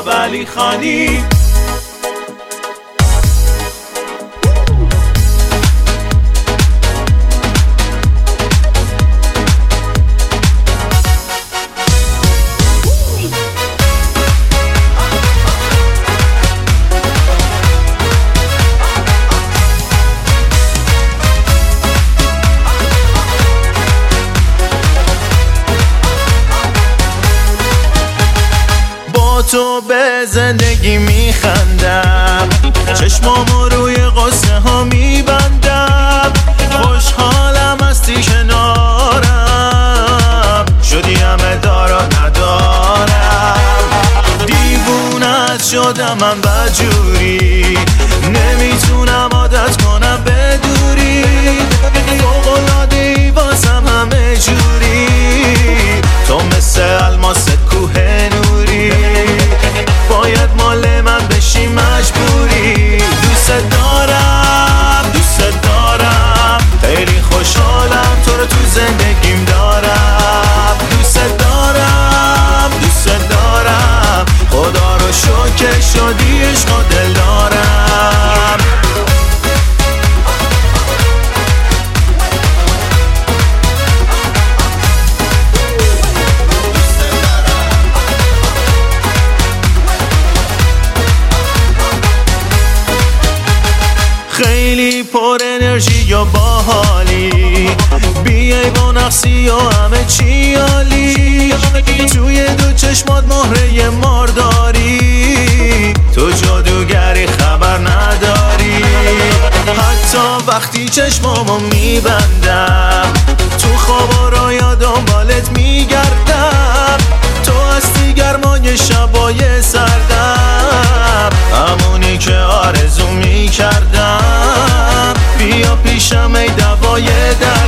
جناب علی خانی. تو به زندگی میخندم، چشمامو روی قصه ها میبندم، خوشحالم هستی کنارم، شدی همه دارم ندارم، دیوونت شدم من بدجوری، نمیتونم عادت کنم بدوری، فوق‌العاده‌ای واسم همه جوری، تو مثل الماس کوه نوری، باید مال من بشی مجبوری، دوست دارم خیلی خوشحالم تو رو تو زندگیم دارم، دوست دارم خدا رو شکر شدی عشق و دل دارم. خیلی پر انرژی و باحالی، بیای با نقصی و همه چی عالی، توی دو چشمات مهره مار داری، تو جادوگری خبر نداری، حتی وقتی چشمامو میبندم تو خوابا رایا دنبالت میگردم، تو هستی گرمای شبای سردم، همونی که آرزو میکردم، بیا پیشم ای دوای درد.